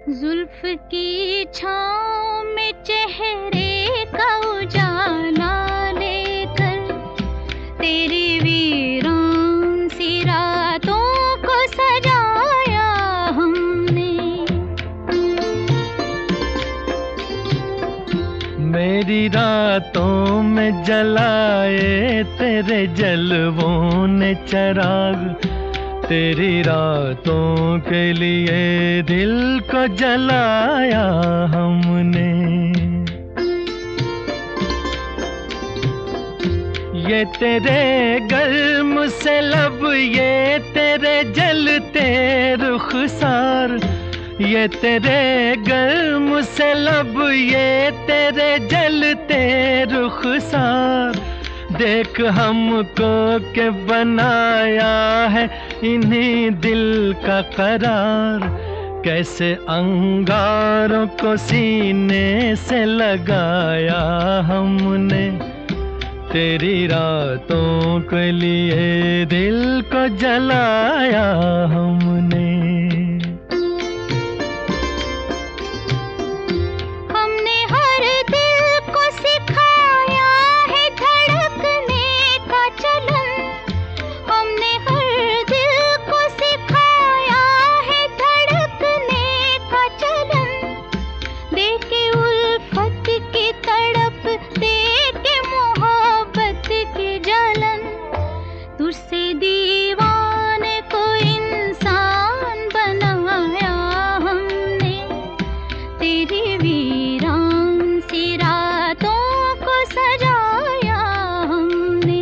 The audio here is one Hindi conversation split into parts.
जुल्फ की छाँव में चेहरे का उजाला लेकर तेरी वीरान सी रातों को सजाया हमने। मेरी रातों में जलाए तेरे जलवों ने चिराग, तेरी रातों के लिए दिल को जलाया हमने। ये तेरे गर्म से लब, ये तेरे जलते रुखसार, ये तेरे गर्म से लब, ये तेरे जलते रुखसार, देख हमको के बनाया है इन्हीं दिल का करार। कैसे अंगारों को सीने से लगाया हमने, तेरी रातों के लिए दिल को जलाया हमने। तुझसे दीवाने को इंसान बनाया हमने, तेरी वीरान सी रातों को सजाया हमने।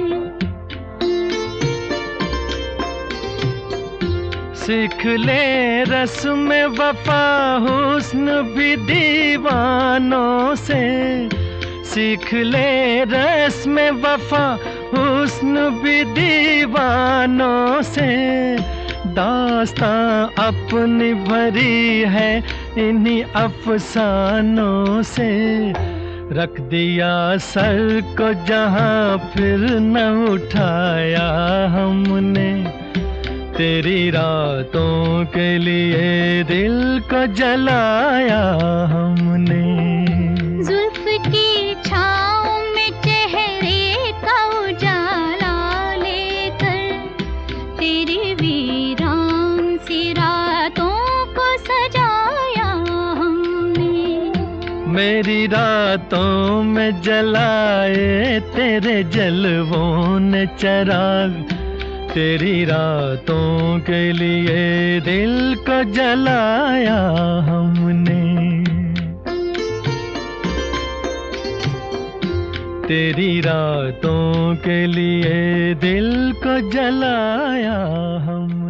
सीख ले रस्म वफा हुस्न भी दीवानों से, सीख ले रस्म वफा हुस्न भी दीवानों से। दास्तां अपनी भरी है इन्हीं अफसानों से, रख दिया सर को जहां फिर न उठाया हमने, तेरी रातों के लिए दिल को जलाया हमने। जुल्फ की छाँव में चेहरे का उजाला लेकर तेरी वीरान सी रातों को सजाया हमने। मेरी रातों में जलाए तेरे जलवों ने चिराग, तेरी रातों के लिए दिल को जलाया हमने। तेरी रातों के लिए दिल को जलाया हम।